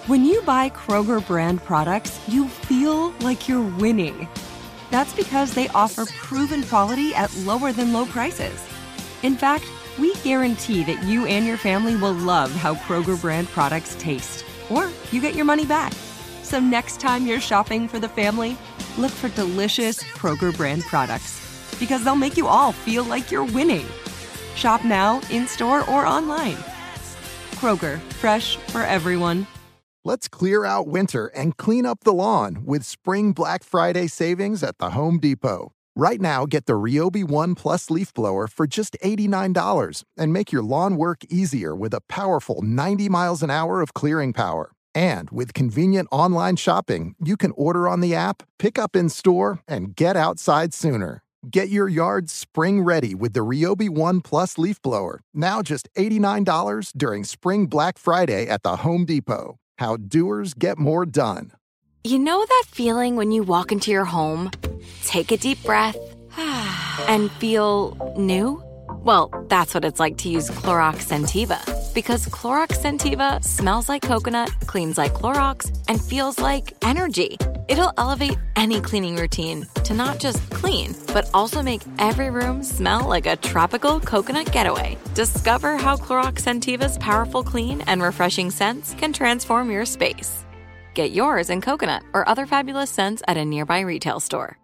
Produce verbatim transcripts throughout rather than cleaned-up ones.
When you buy Kroger brand products, you feel like you're winning. That's because they offer proven quality at lower than low prices. In fact, we guarantee that you and your family will love how Kroger brand products taste, or you get your money back. So next time you're shopping for the family, look for delicious Kroger brand products, because they'll make you all feel like you're winning. Shop now, in-store, or online. Kroger, fresh for everyone. Let's clear out winter and clean up the lawn with Spring Black Friday savings at the Home Depot. Right now, get the Ryobi One Plus leaf blower for just eighty-nine dollars and make your lawn work easier with a powerful ninety miles an hour of clearing power. And with convenient online shopping, you can order on the app, pick up in store, and get outside sooner. Get your yard spring ready with the Ryobi One Plus leaf blower, now just eighty-nine dollars during Spring Black Friday at the Home Depot. How doers get more done. You know that feeling when you walk into your home, take a deep breath, and feel new? Well, that's what it's like to use Clorox Scentiva. Because Clorox Scentiva smells like coconut, cleans like Clorox, and feels like energy. It'll elevate any cleaning routine to not just clean, but also make every room smell like a tropical coconut getaway. Discover how Clorox Scentiva's powerful clean and refreshing scents can transform your space. Get yours in coconut or other fabulous scents at a nearby retail store.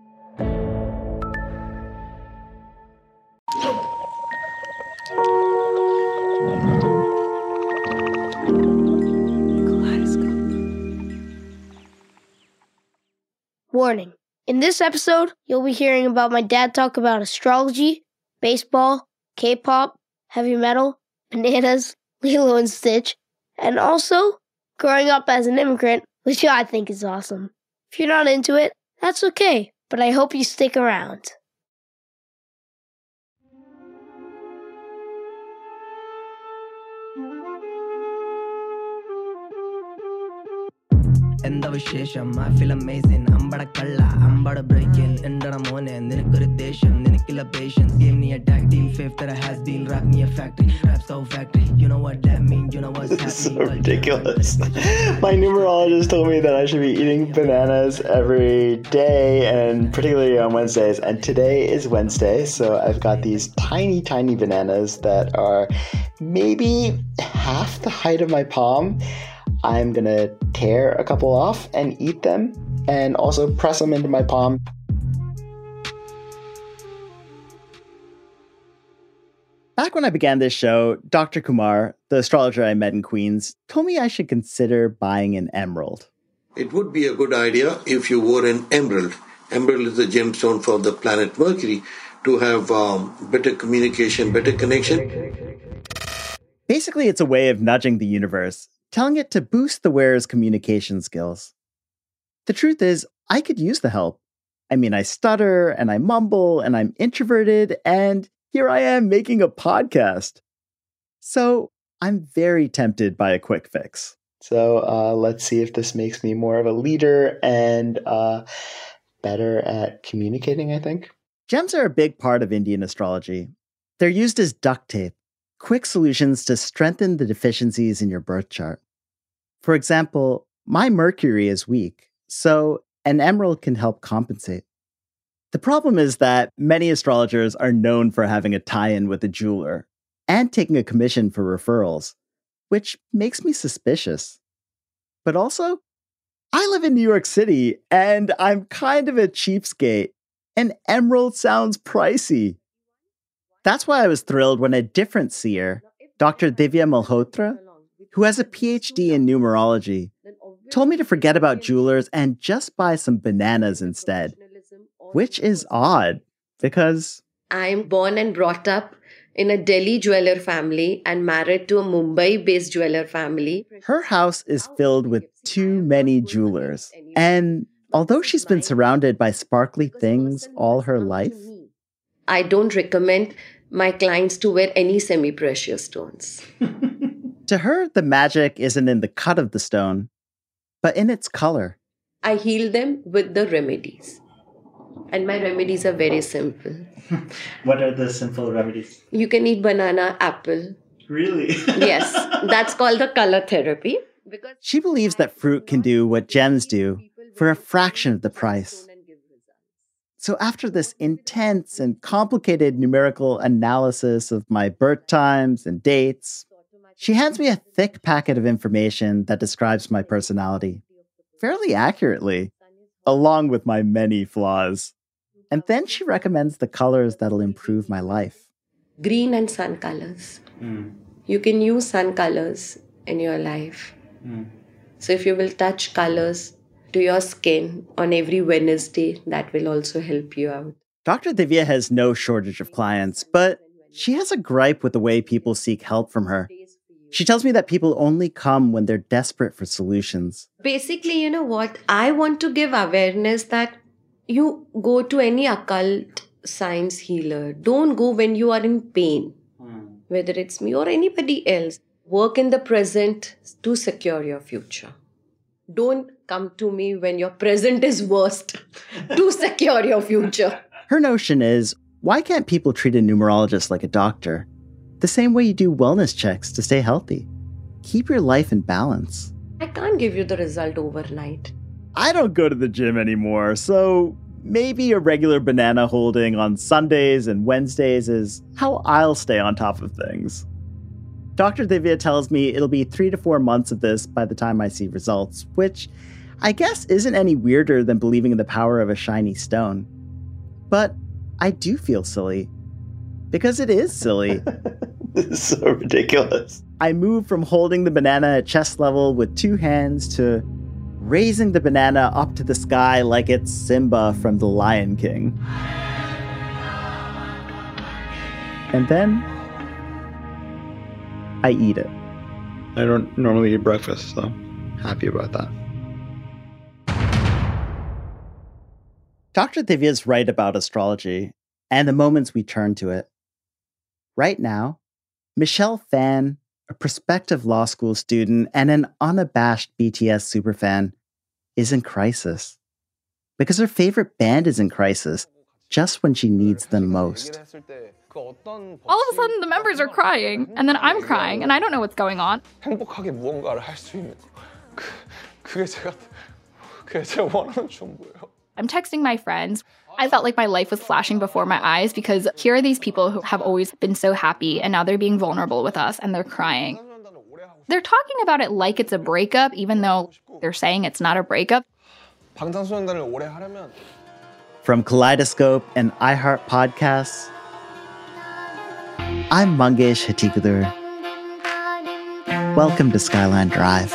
Warning. In this episode, you'll be hearing about my dad talk about astrology, baseball, K-pop, heavy metal, bananas, Lilo and Stitch, and also growing up as an immigrant, which I think is awesome. If you're not into it, that's okay, but I hope you stick around. എന്താ വിശേഷം I feel amazing അമ്പട കള്ള അമ്പട breaking എന്തട മോനെ നിനക്കൊരു ദേഷ്യം നിനക്കില്ല patience give me a tag team fifth that has been rock me a factory rap so factory you know what that means you know what's This happening is so ridiculous. My numerologist told me that I should be eating bananas every day and particularly on Wednesdays, and today is Wednesday, so I've got these tiny tiny bananas that are maybe half the height of my palm. I'm gonna tear a couple off and eat them and also press them into my palm. Back when I began this show, Doctor Kumar, the astrologer I met in Queens, told me I should consider buying an emerald. It would be a good idea if you wore an emerald. Emerald is a gemstone for the planet Mercury to have um, better communication, better connection. Basically, it's a way of nudging the universe, telling it to boost the wearer's communication skills. The truth is, I could use the help. I mean, I stutter and I mumble and I'm introverted, and here I am making a podcast. So I'm very tempted by a quick fix. So uh, let's see if this makes me more of a leader and uh, better at communicating, I think. Gems are a big part of Indian astrology. They're used as duct tape, quick solutions to strengthen the deficiencies in your birth chart. For example, my Mercury is weak, so an emerald can help compensate. The problem is that many astrologers are known for having a tie-in with a jeweler and taking a commission for referrals, which makes me suspicious. But also, I live in New York City, and I'm kind of a cheapskate. An emerald sounds pricey. That's why I was thrilled when a different seer, Doctor Divya Malhotra, who has a P H D in numerology, told me to forget about jewelers and just buy some bananas instead. Which is odd, because I'm born and brought up in a Delhi jeweler family and married to a Mumbai-based jeweler family. Her house is filled with too many jewelers. And although she's been surrounded by sparkly things all her life, I don't recommend my clients to wear any semi-precious stones. To her, the magic isn't in the cut of the stone, but in its color. I heal them with the remedies. And my remedies are very simple. What are the simple remedies? You can eat banana, apple. Really? Yes, that's called the color therapy. She believes that fruit can do what gems do for a fraction of the price. So after this intense and complicated numerical analysis of my birth times and dates, she hands me a thick packet of information that describes my personality fairly accurately, along with my many flaws. And then she recommends the colors that'll improve my life. Green and sun colors. Mm. You can use sun colors in your life. Mm. So if you will touch colors to your skin on every Wednesday, that will also help you out. Doctor Divya has no shortage of clients, but she has a gripe with the way people seek help from her. She tells me that people only come when they're desperate for solutions. Basically, you know what? I want to give awareness that you go to any occult science healer. Don't go when you are in pain, mm. whether it's me or anybody else. Work in the present to secure your future. Don't come to me when your present is worst to secure your future. Her notion is, why can't people treat a numerologist like a doctor? The same way you do wellness checks to stay healthy. Keep your life in balance. I can't give you the result overnight. I don't go to the gym anymore, so maybe a regular banana holding on Sundays and Wednesdays is how I'll stay on top of things. Doctor Divya tells me it'll be three to four months of this by the time I see results, which I guess isn't any weirder than believing in the power of a shiny stone. But I do feel silly. Because it is silly. This is so ridiculous. I move from holding the banana at chest level with two hands to raising the banana up to the sky like it's Simba from The Lion King. And then I eat it. I don't normally eat breakfast, so I'm happy about that. Doctor Divya's right about astrology and the moments we turn to it. Right now, Michelle Phan, a prospective law school student and an unabashed B T S superfan, is in crisis. Because her favorite band is in crisis just when she needs them most. All of a sudden, the members are crying, and then I'm crying, and I don't know what's going on. 행복하게 무언가를 할 수 있는 그 그게 제가 그게 제가 원하는 전부예요. I'm texting my friends. I felt like my life was flashing before my eyes because here are these people who have always been so happy, and now they're being vulnerable with us, and they're crying. They're talking about it like it's a breakup, even though they're saying it's not a breakup. 방탄소년단을 오래 하려면 From Kaleidoscope and iHeart Podcasts, I'm Mangesh Hattikudur. Welcome to Skyline Drive.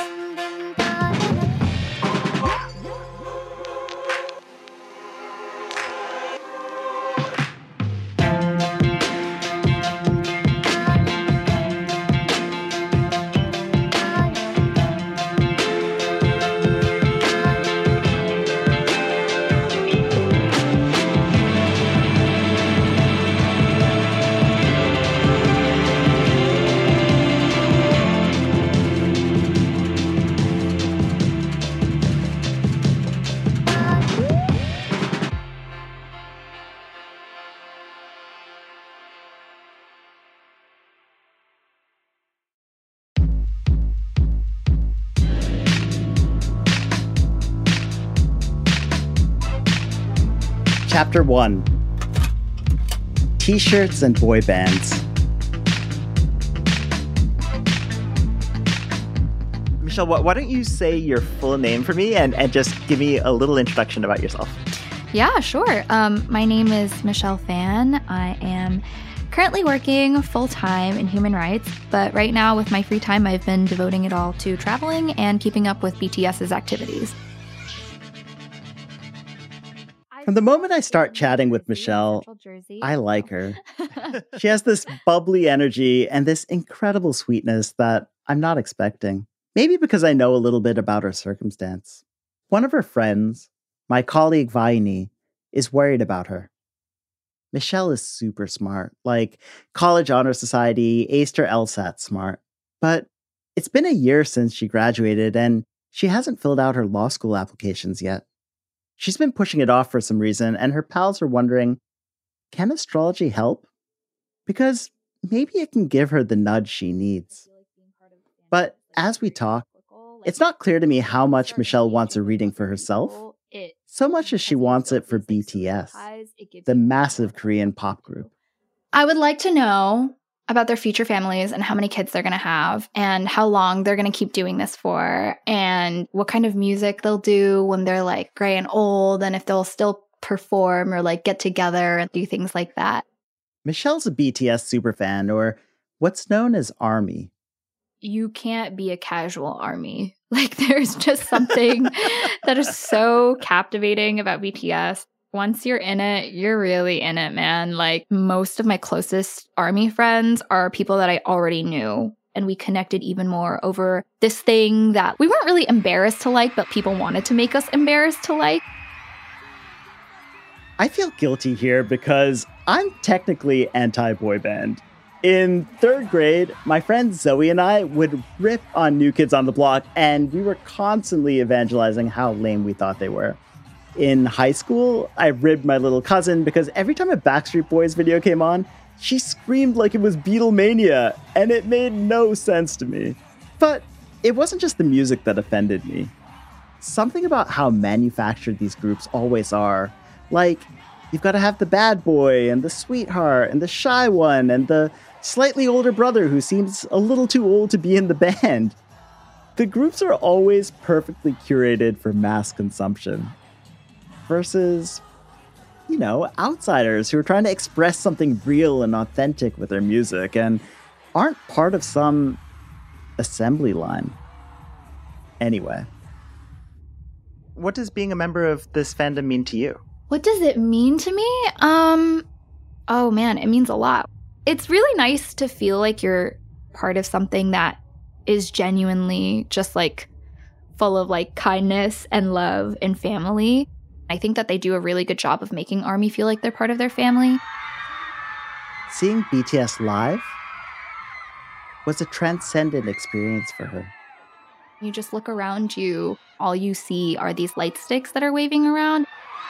Chapter one. T-shirts and boy bands. Michelle, why don't you say your full name for me and, and just give me a little introduction about yourself? Yeah, sure. Um, my name is Michelle Phan. I am currently working full-time in human rights, but right now with my free time, I've been devoting it all to traveling and keeping up with BTS's activities. From the moment I start chatting with Michelle, I like her. She has this bubbly energy and this incredible sweetness that I'm not expecting. Maybe because I know a little bit about her circumstance. One of her friends, my colleague Vaini, is worried about her. Michelle is super smart, like College Honor Society, A C E R LSAT smart. But it's been a year since she graduated and she hasn't filled out her law school applications yet. She's been pushing it off for some reason, and her pals are wondering, can astrology help? Because maybe it can give her the nudge she needs. But as we talk, It's not clear to me how much Michelle wants a reading for herself, so much as she wants it for B T S, the massive Korean pop group. I would like to know about their future families and how many kids they're going to have and how long they're going to keep doing this for and what kind of music they'll do when they're like gray and old and if they'll still perform or like get together and do things like that. Michelle's a B T S superfan, or what's known as ARMY. You can't be a casual ARMY. Like there's just something that is so captivating about B T S. Once you're in it, you're really in it, man. Like most of my closest ARMY friends are people that I already knew. And we connected even more over this thing that we weren't really embarrassed to like, but people wanted to make us embarrassed to like. I feel guilty here because I'm technically anti-boy band. In third grade, my friend Zoe and I would rip on New Kids on the Block, and we were constantly evangelizing how lame we thought they were. In high school, I ribbed my little cousin because every time a Backstreet Boys video came on, she screamed like it was Beatlemania, and it made no sense to me. But it wasn't just the music that offended me. Something about how manufactured these groups always are. Like, you've got to have the bad boy, and the sweetheart, and the shy one, and the slightly older brother who seems a little too old to be in the band. The groups are always perfectly curated for mass consumption. Versus, you know, outsiders who are trying to express something real and authentic with their music and aren't part of some assembly line. Anyway, what does being a member of this fandom mean to you? What does it mean to me? Um, oh man, it means a lot. It's really nice to feel like you're part of something that is genuinely just like full of like kindness and love and family. I think that they do a really good job of making ARMY feel like they're part of their family. Seeing B T S live was a transcendent experience for her. You just look around you, all you see are these light sticks that are waving around.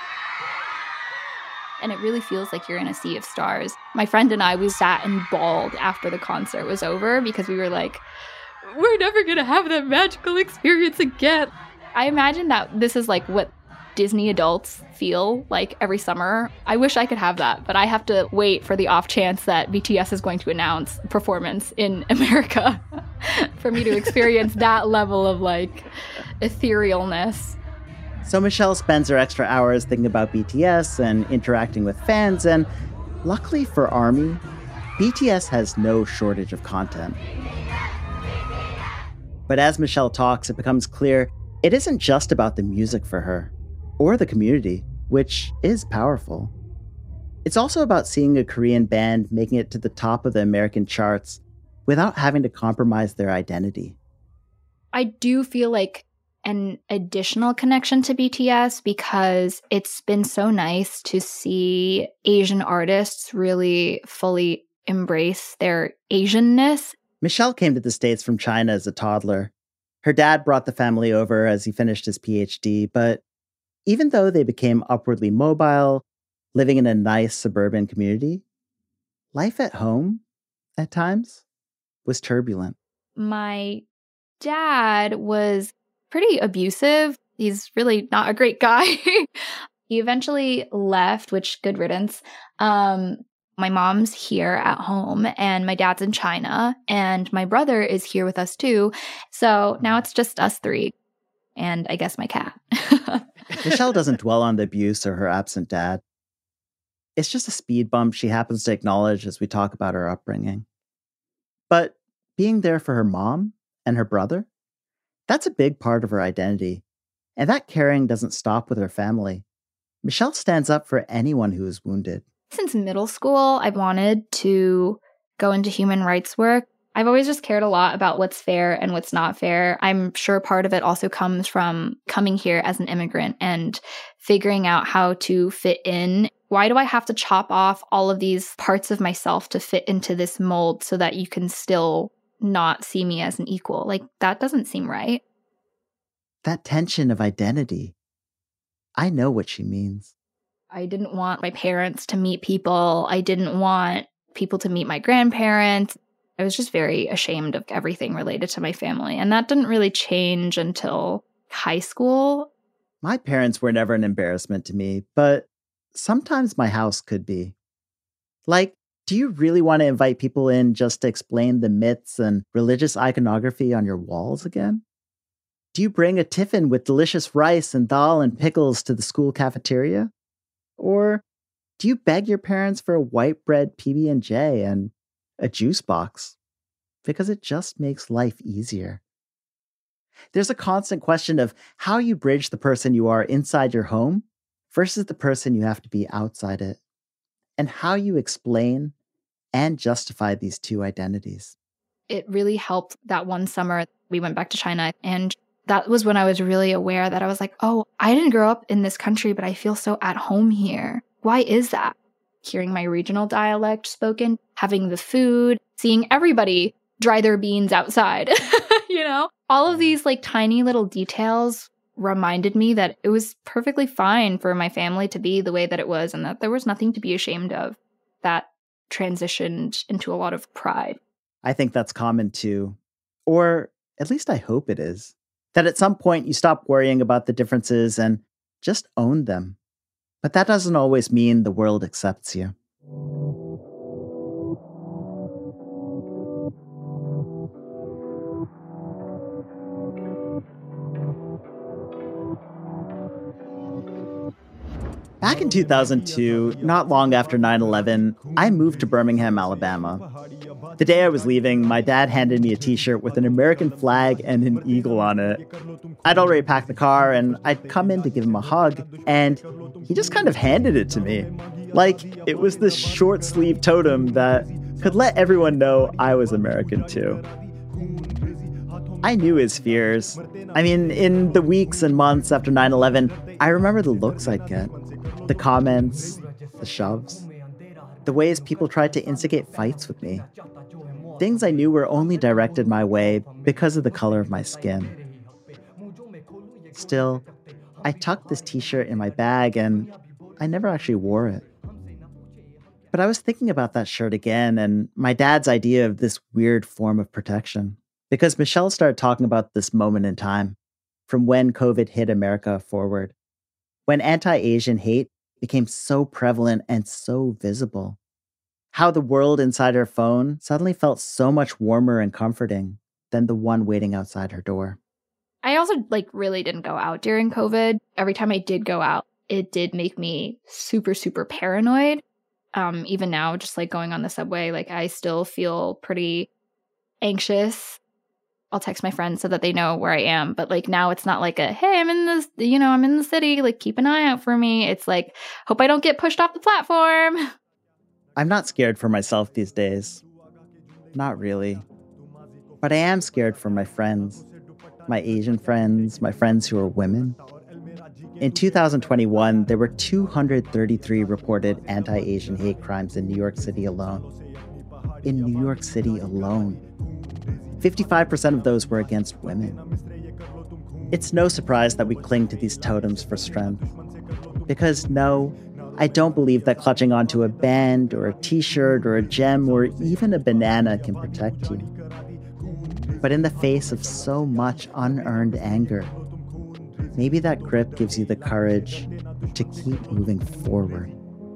And it really feels like you're in a sea of stars. My friend and I, we sat and bawled after the concert was over because we were like, we're never going to have that magical experience again. I imagine that this is like what Disney adults feel like every summer. I wish I could have that, but I have to wait for the off chance that B T S is going to announce a performance in America for me to experience that level of like etherealness. So Michelle spends her extra hours thinking about B T S and interacting with fans, and luckily for ARMY, B T S has no shortage of content. But as Michelle talks, it becomes clear it isn't just about the music for her, or the community, which is powerful. It's also about seeing a Korean band making it to the top of the American charts without having to compromise their identity. I do feel like an additional connection to B T S because it's been so nice to see Asian artists really fully embrace their Asianness. Michelle came to the States from China as a toddler. Her dad brought the family over as he finished his P H D, but even though they became upwardly mobile, living in a nice suburban community, life at home, at times, was turbulent. My dad was pretty abusive. He's really not a great guy. He eventually left, which good riddance. Um, my mom's here at home and my dad's in China and my brother is here with us too. So now it's just us three and I guess my cat. Michelle doesn't dwell on the abuse or her absent dad. It's just a speed bump she happens to acknowledge as we talk about her upbringing. But being there for her mom and her brother, that's a big part of her identity. And that caring doesn't stop with her family. Michelle stands up for anyone who is wounded. Since middle school, I've wanted to go into human rights work. I've always just cared a lot about what's fair and what's not fair. I'm sure part of it also comes from coming here as an immigrant and figuring out how to fit in. Why do I have to chop off all of these parts of myself to fit into this mold so that you can still not see me as an equal? Like, that doesn't seem right. That tension of identity. I know what she means. I didn't want my parents to meet people. I didn't want people to meet my grandparents. I was just very ashamed of everything related to my family. And that didn't really change until high school. My parents were never an embarrassment to me, but sometimes my house could be. Like, do you really want to invite people in just to explain the myths and religious iconography on your walls again? Do you bring a tiffin with delicious rice and dal and pickles to the school cafeteria? Or do you beg your parents for a white bread P B and J and a juice box? Because it just makes life easier. There's a constant question of how you bridge the person you are inside your home versus the person you have to be outside it, and how you explain and justify these two identities. It really helped that one summer we went back to China, and that was when I was really aware that I was like, oh, I didn't grow up in this country, but I feel so at home here. Why is that? Hearing my regional dialect spoken, having the food, seeing everybody dry their beans outside, you know? All of these like tiny little details reminded me that it was perfectly fine for my family to be the way that it was and that there was nothing to be ashamed of. That transitioned into a lot of pride. I think that's common too. Or at least I hope it is. That at some point you stop worrying about the differences and just own them. But that doesn't always mean the world accepts you. Back in two thousand two, not long after nine eleven, I moved to Birmingham, Alabama. The day I was leaving, my dad handed me a t-shirt with an American flag and an eagle on it. I'd already packed the car, and I'd come in to give him a hug, and he just kind of handed it to me. Like it was this short-sleeve totem that could let everyone know I was American too. I knew his fears. I mean, in the weeks and months after nine eleven, I remember the looks I'd get. The comments, the shoves, the ways people tried to instigate fights with me. Things I knew were only directed my way because of the color of my skin. Still, I tucked this t-shirt in my bag and I never actually wore it. But I was thinking about that shirt again and my dad's idea of this weird form of protection. Because Michelle started talking about this moment in time, from when COVID hit America forward, when anti-Asian hate became so prevalent and so visible. How the world inside her phone suddenly felt so much warmer and comforting than the one waiting outside her door. I also like really didn't go out during COVID. Every time I did go out, it did make me super, super paranoid. Um, even now, just like going on the subway, like I still feel pretty anxious. I'll text my friends so that they know where I am. But like now it's not like a, hey, I'm in this, you know, I'm in the city, like keep an eye out for me. It's like, hope I don't get pushed off the platform. I'm not scared for myself these days. Not really. But I am scared for my friends. My Asian friends, my friends who are women. In two thousand twenty-one, there were two hundred thirty-three reported anti-Asian hate crimes in New York City alone. In New York City alone. fifty-five percent of those were against women. It's no surprise that we cling to these totems for strength. Because no, I don't believe that clutching onto a band or a t-shirt or a gem or even a banana can protect you. But in the face of so much unearned anger, maybe that grip gives you the courage to keep moving forward.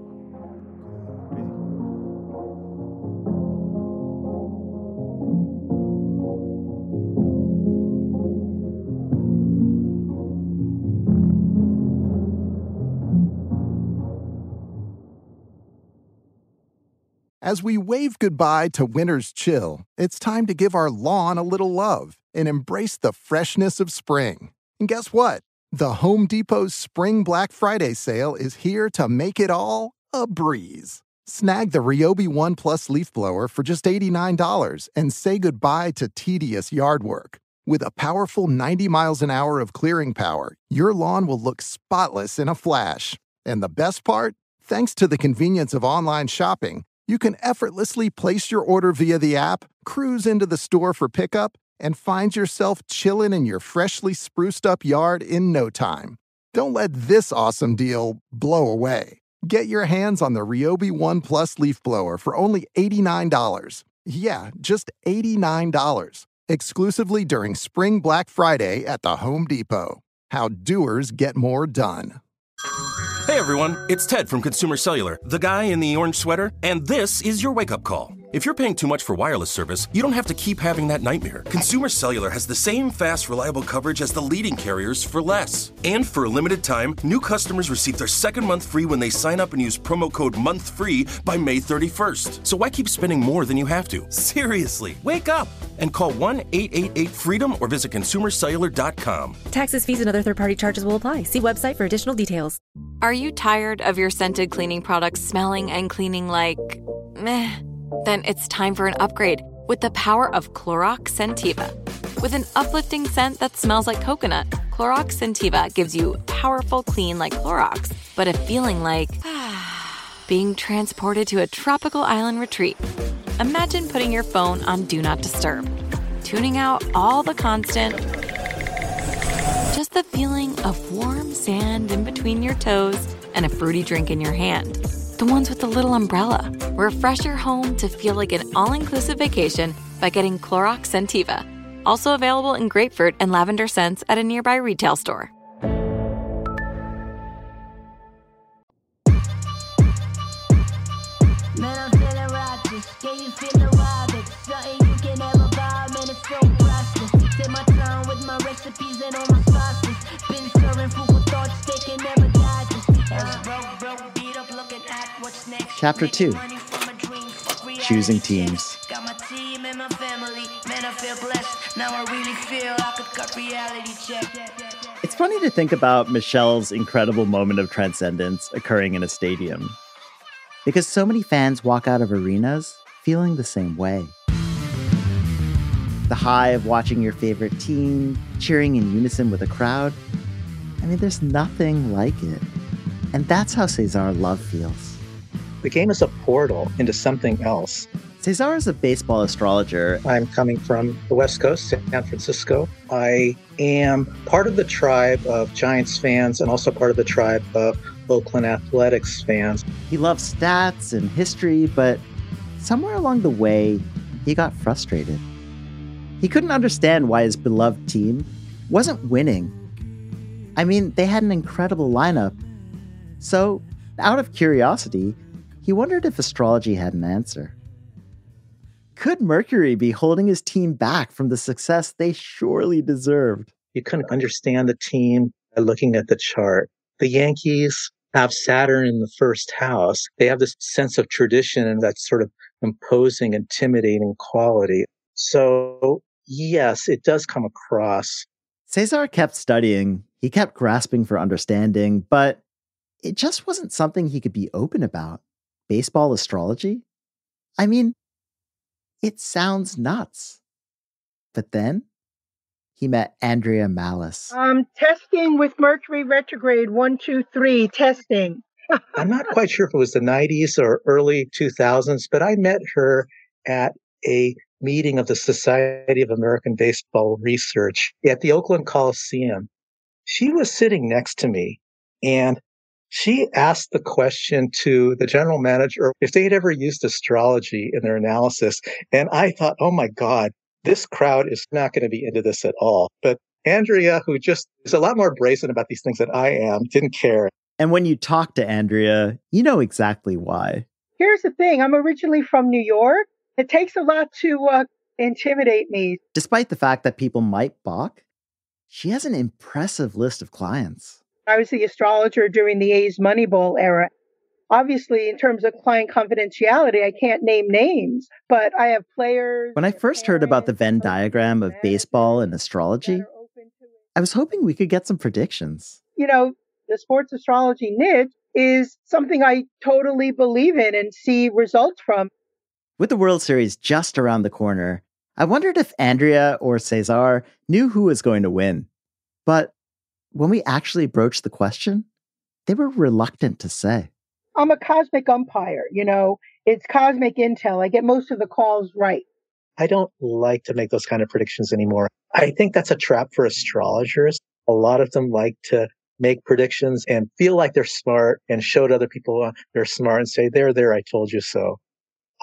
As we wave goodbye to winter's chill, it's time to give our lawn a little love and embrace the freshness of spring. And guess what? The Home Depot's Spring Black Friday sale is here to make it all a breeze. Snag the Ryobi One Plus leaf blower for just eighty-nine dollars and say goodbye to tedious yard work. With a powerful ninety miles an hour of clearing power, your lawn will look spotless in a flash. And the best part? Thanks to the convenience of online shopping, you can effortlessly place your order via the app, cruise into the store for pickup, and find yourself chilling in your freshly spruced up yard in no time. Don't let this awesome deal blow away. Get your hands on the Ryobi One Plus leaf blower for only eighty-nine dollars. Yeah, just eighty-nine dollars. Exclusively during Spring Black Friday at the Home Depot. How doers get more done. Hey everyone, it's Ted from Consumer Cellular, the guy in the orange sweater, and this is your wake-up call. If you're paying too much for wireless service, you don't have to keep having that nightmare. Consumer Cellular has the same fast, reliable coverage as the leading carriers for less. And for a limited time, new customers receive their second month free when they sign up and use promo code MONTHFREE by May thirty-first. So why keep spending more than you have to? Seriously, wake up and call one eight eight eight FREEDOM or visit consumer cellular dot com. Taxes, fees, and other third-party charges will apply. See website for additional details. Are you tired of your scented cleaning products smelling and cleaning like meh? Then it's time for an upgrade with the power of Clorox Scentiva. With an uplifting scent that smells like coconut, Clorox Scentiva gives you powerful clean like Clorox, but a feeling like being transported to a tropical island retreat. Imagine putting your phone on Do Not Disturb, tuning out all the constant, just the feeling of warm sand in between your toes and a fruity drink in your hand. The ones with the little umbrella. Refresh your home to feel like an all-inclusive vacation by getting Clorox Scentiva. Also available in grapefruit and lavender scents at a nearby retail store. Man, I'm feeling righteous. Yeah, you feeling wild. It's something you can never buy. Man, it's so priceless. Take my time with my recipes and all my sauces. Been serving food for thoughts, they can never digest. As broke, broke, beat up, looking at what's next. Chapter two. Choosing teams. Got my team and my family. Man, I feel blessed. Now I really feel I could cut reality check. It's funny to think about Michelle's incredible moment of transcendence occurring in a stadium. Because so many fans walk out of arenas feeling the same way. The high of watching your favorite team, cheering in unison with a crowd. I mean, there's nothing like it. And that's how Cesar Love feels. The game is a portal into something else. Cesar is a baseball astrologer. I'm coming from the West Coast, San Francisco. I am part of the tribe of Giants fans and also part of the tribe of Oakland Athletics fans. He loves stats and history, but somewhere along the way, he got frustrated. He couldn't understand why his beloved team wasn't winning. I mean, they had an incredible lineup. So, out of curiosity, he wondered if astrology had an answer. Could Mercury be holding his team back from the success they surely deserved? You couldn't understand the team by looking at the chart. The Yankees have Saturn in the first house. They have this sense of tradition and that sort of imposing, intimidating quality. So, yes, it does come across. Cesar kept studying. He kept grasping for understanding, but it just wasn't something he could be open about. Baseball astrology? I mean, it sounds nuts. But then he met Andrea Malice. Um, testing with Mercury retrograde, one, two, three, testing. I'm not quite sure if it was the nineties or early two thousands, but I met her at a meeting of the Society of American Baseball Research at the Oakland Coliseum. She was sitting next to me, and she asked the question to the general manager if they had ever used astrology in their analysis. And I thought, oh my God, this crowd is not going to be into this at all. But Andrea, who just is a lot more brazen about these things than I am, didn't care. And when you talk to Andrea, you know exactly why. Here's the thing. I'm originally from New York. It takes a lot to uh, intimidate me. Despite the fact that people might balk, she has an impressive list of clients. I was the astrologer during the A's Moneyball era. Obviously, in terms of client confidentiality, I can't name names, but I have players. When I first heard about the Venn diagram of baseball and astrology, I was hoping we could get some predictions. You know, the sports astrology niche is something I totally believe in and see results from. With the World Series just around the corner, I wondered if Andrea or Cesar knew who was going to win. But when we actually broached the question, they were reluctant to say. I'm a cosmic umpire, you know, it's cosmic intel. I get most of the calls right. I don't like to make those kind of predictions anymore. I think that's a trap for astrologers. A lot of them like to make predictions and feel like they're smart and show to other people they're smart and say, there, there, I told you so.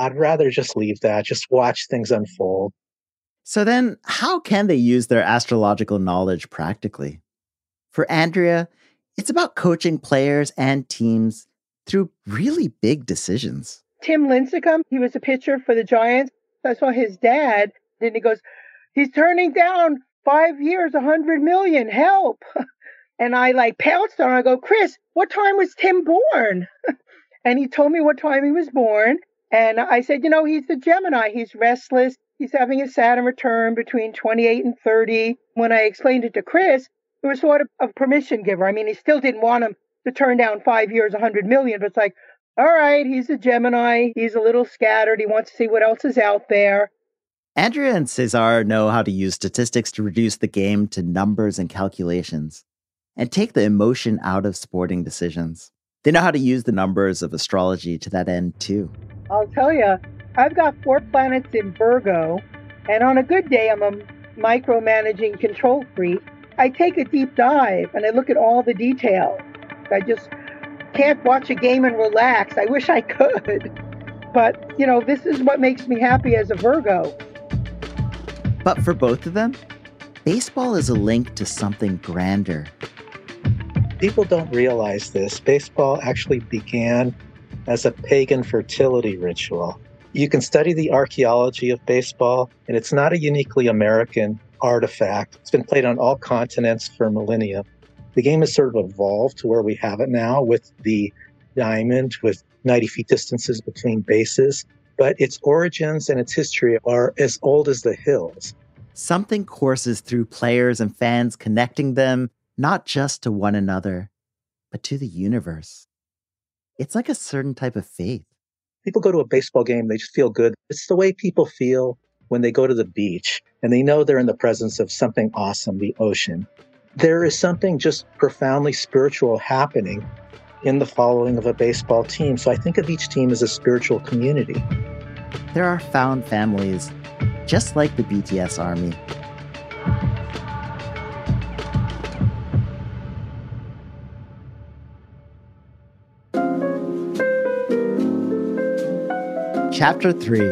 I'd rather just leave that, just watch things unfold. So then, how can they use their astrological knowledge practically? For Andrea, it's about coaching players and teams through really big decisions. Tim Lincecum, he was a pitcher for the Giants. I saw his dad, and he goes, he's turning down five years, a hundred million, help. And I like pounced on him. I go, Chris, what time was Tim born? And he told me what time he was born. And I said, you know, he's the Gemini. He's restless. He's having his Saturn return between twenty-eight and thirty. When I explained it to Chris, it was sort of a permission giver. I mean, he still didn't want him to turn down five years, a hundred million, but it's like, all right, he's a Gemini. He's a little scattered. He wants to see what else is out there. Andrea and Cesar know how to use statistics to reduce the game to numbers and calculations and take the emotion out of sporting decisions. They know how to use the numbers of astrology to that end, too. I'll tell you, I've got four planets in Virgo, and on a good day, I'm a micromanaging control freak. I take a deep dive, and I look at all the details. I just can't watch a game and relax. I wish I could. But, you know, this is what makes me happy as a Virgo. But for both of them, baseball is a link to something grander. People don't realize this. Baseball actually began as a pagan fertility ritual. You can study the archaeology of baseball, and it's not a uniquely American artifact. It's been played on all continents for millennia. The game has sort of evolved to where we have it now with the diamond, with ninety feet distances between bases. But its origins and its history are as old as the hills. Something courses through players and fans, connecting them not just to one another, but to the universe. It's like a certain type of faith. People go to a baseball game, they just feel good. It's the way people feel when they go to the beach and they know they're in the presence of something awesome, the ocean. There is something just profoundly spiritual happening in the following of a baseball team. So I think of each team as a spiritual community. There are found families, just like the B T S Army. Chapter three.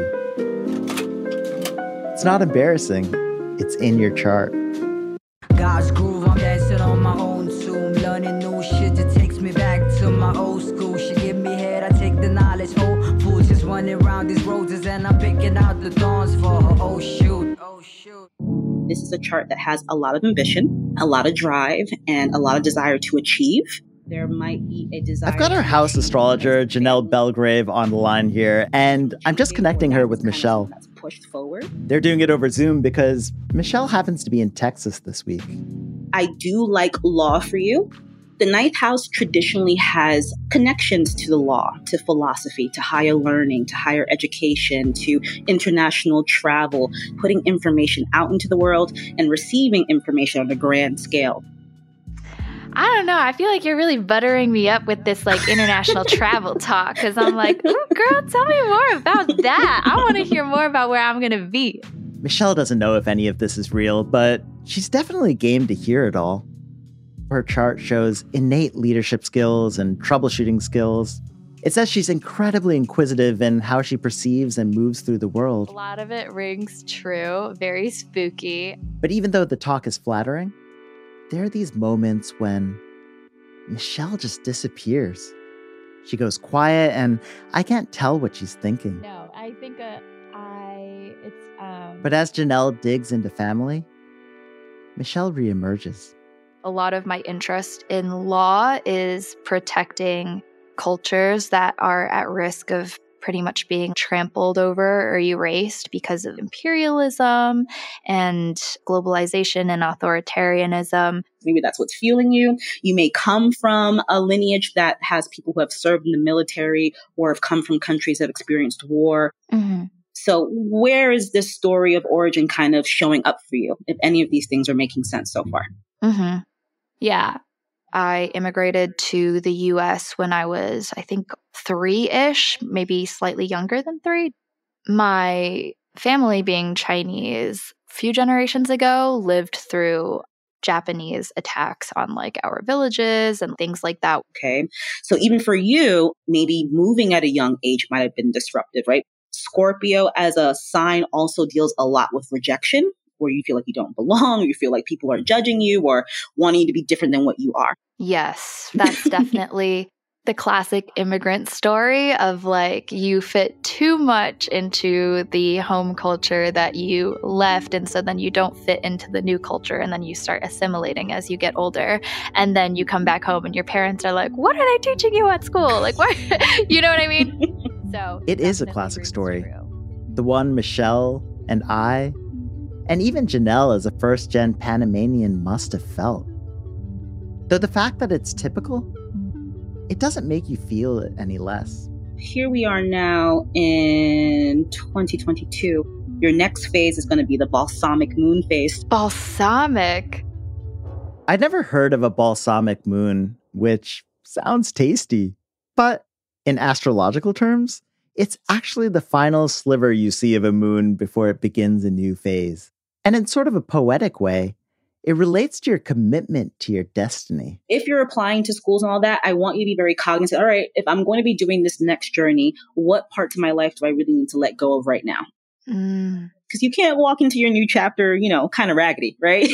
It's not embarrassing. It's in your chart. God's groove, I'm dancing on my own tune. Learning new shit, it takes me back to my old school. She give me head, I take the knowledge. Oh, fools just running around these roses, and I'm picking out the thorns for her. Oh, shoot. Oh, shoot. This is a chart that has a lot of ambition, a lot of drive, and a lot of desire to achieve. There might be a desire. I've got our house astrologer, Janelle Belgrave, on the line here, and I'm just connecting her with Michelle. Pushed forward. They're doing it over Zoom because Michelle happens to be in Texas this week. I do like law for you. The ninth house traditionally has connections to the law, to philosophy, to higher learning, to higher education, to international travel, putting information out into the world and receiving information on a grand scale. I don't know. I feel like you're really buttering me up with this like international travel talk because I'm like, oh, girl, tell me more about that. I want to hear more about where I'm going to be. Michelle doesn't know if any of this is real, but she's definitely game to hear it all. Her chart shows innate leadership skills and troubleshooting skills. It says she's incredibly inquisitive in how she perceives and moves through the world. A lot of it rings true, very spooky. But even though the talk is flattering, there are these moments when Michelle just disappears. She goes quiet and I can't tell what she's thinking. No, I think uh, I, it's, um... But as Janelle digs into family, Michelle reemerges. A lot of my interest in law is protecting cultures that are at risk of pretty much being trampled over or erased because of imperialism and globalization and authoritarianism. Maybe that's what's fueling you. You may come from a lineage that has people who have served in the military or have come from countries that have experienced war. Mm-hmm. So where is this story of origin kind of showing up for you, if any of these things are making sense so far? Mm-hmm. Yeah. I immigrated to the U S when I was, I think, three-ish, maybe slightly younger than three. My family, being Chinese, a few generations ago, lived through Japanese attacks on like our villages and things like that. Okay. So even for you, maybe moving at a young age might have been disruptive, right? Scorpio as a sign also deals a lot with rejection, where you feel like you don't belong, or you feel like people are judging you or wanting you to be different than what you are. Yes, that's definitely the classic immigrant story of like you fit too much into the home culture that you left. And so then you don't fit into the new culture and then you start assimilating as you get older. And then you come back home and your parents are like, what are they teaching you at school? Like, what? You know what I mean? So it is a classic story. True. The one Michelle and I, and even Janelle as a first-gen Panamanian must have felt. Though the fact that it's typical, it doesn't make you feel it any less. Here we are now in twenty twenty-two. Your next phase is going to be the balsamic moon phase. Balsamic? I'd never heard of a balsamic moon, which sounds tasty. But in astrological terms, it's actually the final sliver you see of a moon before it begins a new phase. And in sort of a poetic way, it relates to your commitment to your destiny. If you're applying to schools and all that, I want you to be very cognizant. All right, if I'm going to be doing this next journey, what parts of my life do I really need to let go of right now? Because mm. you can't walk into your new chapter, you know, kind of raggedy, right?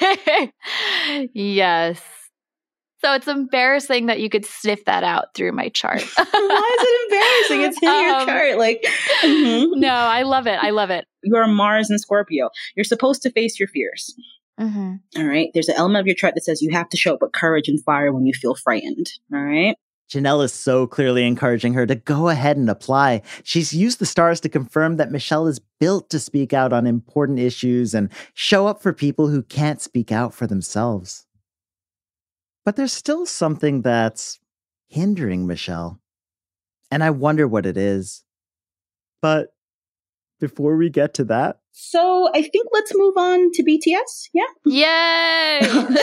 Yes. So it's embarrassing that you could sniff that out through my chart. Why is it embarrassing? It's in um, your chart. Like, mm-hmm. No, I love it. I love it. You're Mars and Scorpio. You're supposed to face your fears. Mm-hmm. All right. There's an element of your chart that says you have to show up with courage and fire when you feel frightened. All right. Janelle is so clearly encouraging her to go ahead and apply. She's used the stars to confirm that Michelle is built to speak out on important issues and show up for people who can't speak out for themselves. But there's still something that's hindering Michelle. And I wonder what it is. But before we get to that, so I think let's move on to B T S. Yeah. Yay!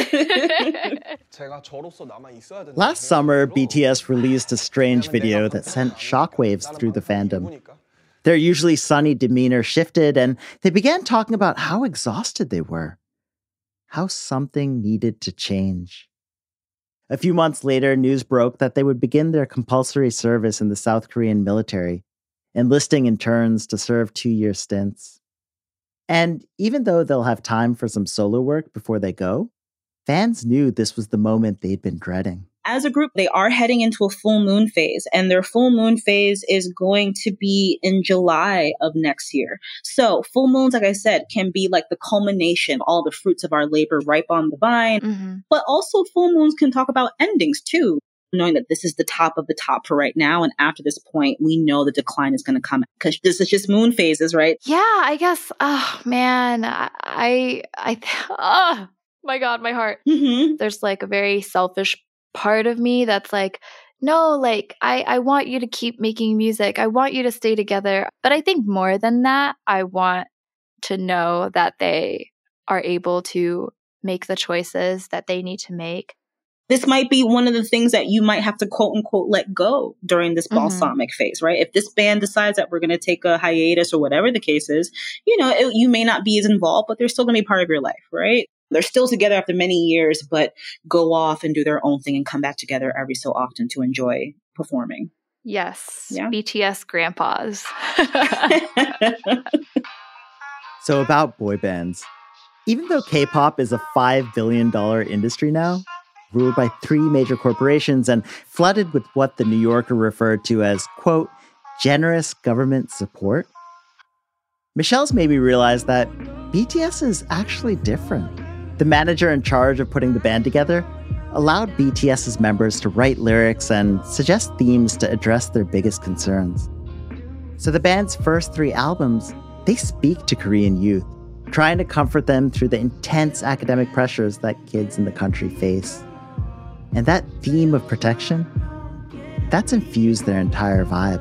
Last summer, B T S released a strange video that sent shockwaves through the fandom. Their usually sunny demeanor shifted, and they began talking about how exhausted they were. How something needed to change. A few months later, news broke that they would begin their compulsory service in the South Korean military, enlisting interns to serve two-year stints. And even though they'll have time for some solo work before they go, fans knew this was the moment they'd been dreading. As a group, they are heading into a full moon phase, and their full moon phase is going to be in July of next year. So full moons, like I said, can be like the culmination, all the fruits of our labor ripe on the vine. Mm-hmm. But also full moons can talk about endings too, knowing that this is the top of the top for right now. And after this point, we know the decline is going to come because this is just moon phases, right? Yeah, I guess. Oh, man. I, I, I oh, my God, my heart. Mm-hmm. There's like a very selfish part of me that's like, no, like, I, I want you to keep making music. I want you to stay together. But I think more than that, I want to know that they are able to make the choices that they need to make. This might be one of the things that you might have to quote unquote let go during this balsamic mm-hmm. phase, right? If this band decides that we're going to take a hiatus or whatever the case is, you know, it, you may not be as involved, but they're still going to be part of your life, right? They're still together after many years, but go off and do their own thing and come back together every so often to enjoy performing. Yes. Yeah. B T S grandpas. So about boy bands. Even though K-pop is a five billion dollars industry now, ruled by three major corporations and flooded with what the New Yorker referred to as, quote, generous government support, Michelle's made me realize that B T S is actually different. The manager in charge of putting the band together allowed BTS's members to write lyrics and suggest themes to address their biggest concerns. So the band's first three albums, they speak to Korean youth, trying to comfort them through the intense academic pressures that kids in the country face. And that theme of protection, that's infused their entire vibe.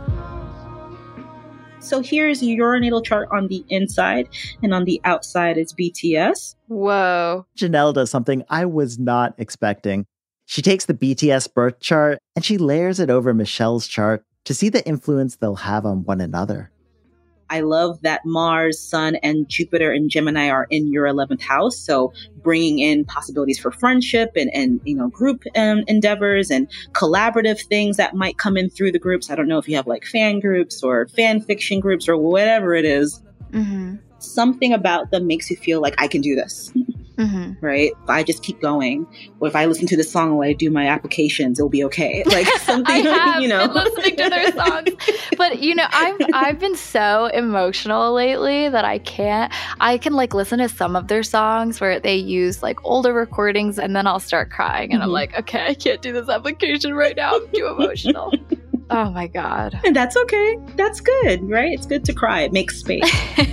So here's your natal chart on the inside, and on the outside is B T S. Whoa. Janelle does something I was not expecting. She takes the B T S birth chart and she layers it over Michelle's chart to see the influence they'll have on one another. I love that Mars, Sun, and Jupiter and Gemini are in your eleventh house. So bringing in possibilities for friendship and, and you know, group um, endeavors and collaborative things that might come in through the groups. I don't know if you have like fan groups or fan fiction groups or whatever it is. Mm-hmm. Something about them makes you feel like I can do this. Mm-hmm. Right? If I just keep going, or if I listen to the song while I do my applications, it'll be okay. Like something, I have you know, been listening to their songs. But you know, I've I've been so emotional lately that I can't. I can like listen to some of their songs where they use like older recordings, and then I'll start crying, and mm-hmm. I'm like, okay, I can't do this application right now. I'm too emotional. Oh my god. And that's okay. That's good, right? It's good to cry. It makes space.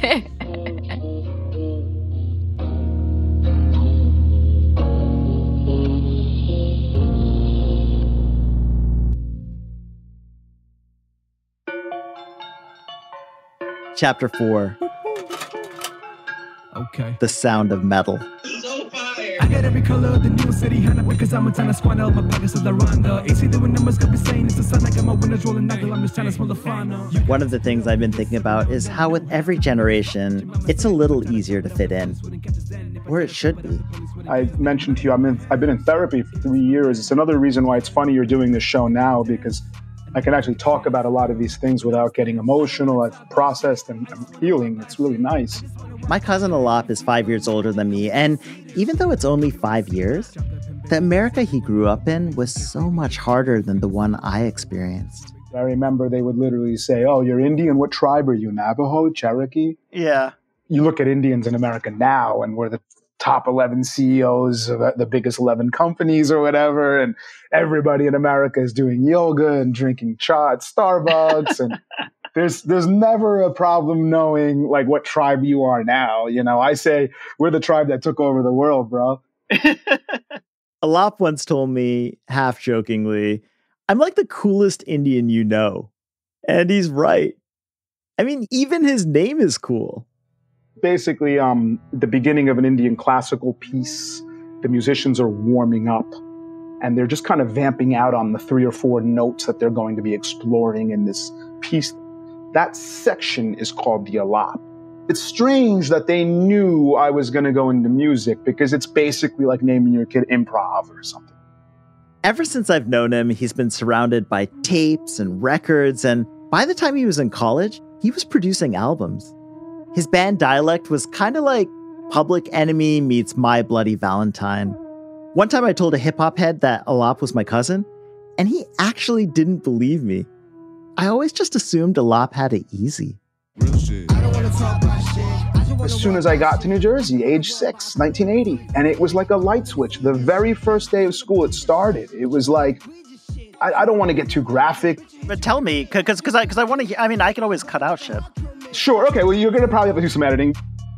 Chapter four. Okay. The sound of metal. I got every color of the new city, Hannah, because I'm trying to squander all my pockets of the Ronda. A C doing numbers, could be saying it's the sun. I got my windows rolling knuckle, I'm just trying to smell the fun. One of the things I've been thinking about is how with every generation, it's a little easier to fit in. Or it should be. I mentioned to you, I'm in, I've been in therapy for three years. It's another reason why it's funny you're doing this show now, because I can actually talk about a lot of these things without getting emotional. I've processed and I'm feeling. It's really nice. My cousin Alap is five years older than me, and even though it's only five years, the America he grew up in was so much harder than the one I experienced. I remember they would literally say, oh, you're Indian, what tribe are you, Navajo, Cherokee? Yeah. You look at Indians in America now, and we're the top eleven C E Os of the biggest eleven companies or whatever, and everybody in America is doing yoga and drinking cha at Starbucks, and there's there's never a problem knowing like what tribe you are now. You know, I say we're the tribe that took over the world, bro. Alap once told me, half jokingly, I'm like the coolest Indian you know. And he's right. I mean, even his name is cool. Basically, um, the beginning of an Indian classical piece, the musicians are warming up and they're just kind of vamping out on the three or four notes that they're going to be exploring in this piece. That section is called the Alap. It's strange that they knew I was going to go into music because it's basically like naming your kid improv or something. Ever since I've known him, he's been surrounded by tapes and records, and by the time he was in college, he was producing albums. His band Dialect was kind of like Public Enemy meets My Bloody Valentine. One time I told a hip-hop head that Alap was my cousin, and he actually didn't believe me. I always just assumed Alap had it easy. As soon as I got to New Jersey, age six, nineteen eighty, and it was like a light switch. The very first day of school it started. It was like, I, I don't want to get too graphic. But tell me, because because I, cause I want to, I mean, I can always cut out shit. Sure, okay, well, you're going to probably have to do some editing.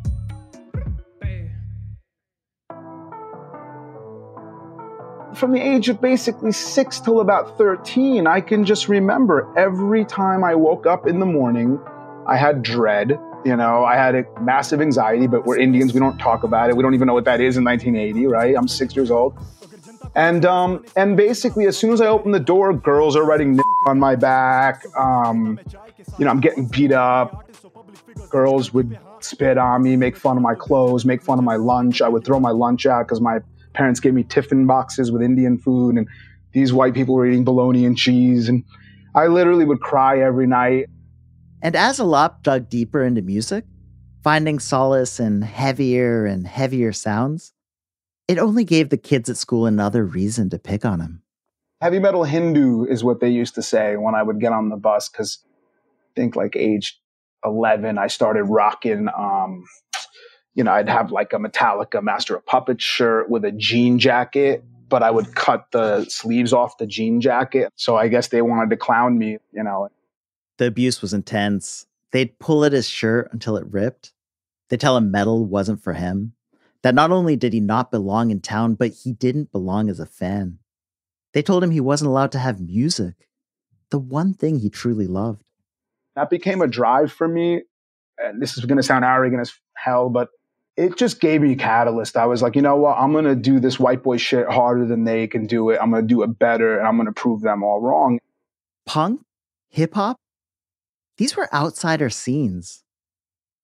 From the age of basically six till about thirteen, I can just remember every time I woke up in the morning, I had dread. You know, I had a massive anxiety, but we're Indians. We don't talk about it. We don't even know what that is in nineteen eighty, right? I'm six years old. And um, and basically, as soon as I open the door, girls are writing on my back. Um, you know, I'm getting beat up. Girls would spit on me, make fun of my clothes, make fun of my lunch. I would throw my lunch out because my parents gave me tiffin boxes with Indian food, and these white people were eating bologna and cheese. And I literally would cry every night. And as Alap dug deeper into music, finding solace in heavier and heavier sounds, it only gave the kids at school another reason to pick on him. Heavy metal Hindu is what they used to say when I would get on the bus, because I think like age eleven, I started rocking, um, you know, I'd have like a Metallica Master of Puppets shirt with a jean jacket, but I would cut the sleeves off the jean jacket. So I guess they wanted to clown me, you know. The abuse was intense. They'd pull at his shirt until it ripped. They'd tell him metal wasn't for him. That not only did he not belong in town, but he didn't belong as a fan. They told him he wasn't allowed to have music, the one thing he truly loved. That became a drive for me. And this is going to sound arrogant as hell, but it just gave me a catalyst. I was like, you know what? I'm going to do this white boy shit harder than they can do it. I'm going to do it better, and I'm going to prove them all wrong. Punk? Hip-hop? These were outsider scenes.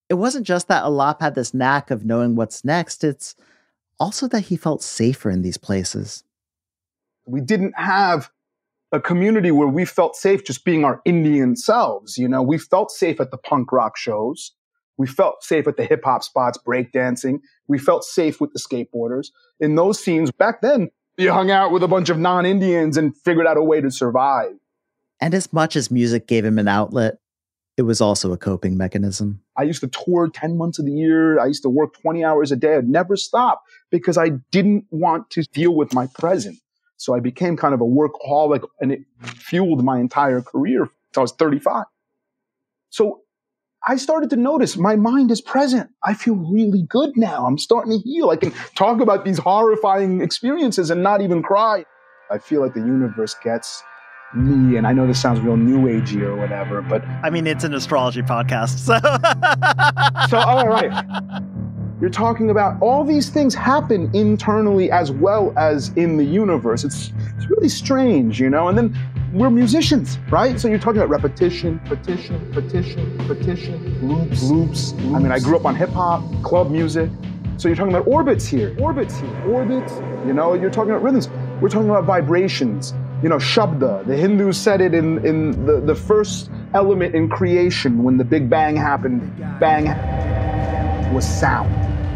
It wasn't just that Alap had this knack of knowing what's next, it's also that he felt safer in these places. We didn't have a community where we felt safe just being our Indian selves. You know, we felt safe at the punk rock shows. We felt safe at the hip hop spots, breakdancing. We felt safe with the skateboarders. In those scenes, back then, you hung out with a bunch of non-Indians and figured out a way to survive. And as much as music gave him an outlet, it was also a coping mechanism. I used to tour ten months of the year. I used to work twenty hours a day. I'd never stop because I didn't want to deal with my present. So I became kind of a workaholic, and it fueled my entire career until I was thirty-five. So I started to notice my mind is present. I feel really good now. I'm starting to heal. I can talk about these horrifying experiences and not even cry. I feel like the universe gets me, and I know this sounds real new agey or whatever, but I mean, it's an astrology podcast, so so all right. You're talking about all these things happen internally as well as in the universe. It's it's really strange, you know. And then we're musicians, right? So you're talking about repetition, petition, petition, petition, loops, loops. I mean, I grew up on hip hop, club music. So you're talking about orbits here, orbits here, orbits. You know, you're talking about rhythms. We're talking about vibrations. You know, Shabda, the Hindus said it in, in the, the first element in creation when the Big Bang happened. Bang was sound.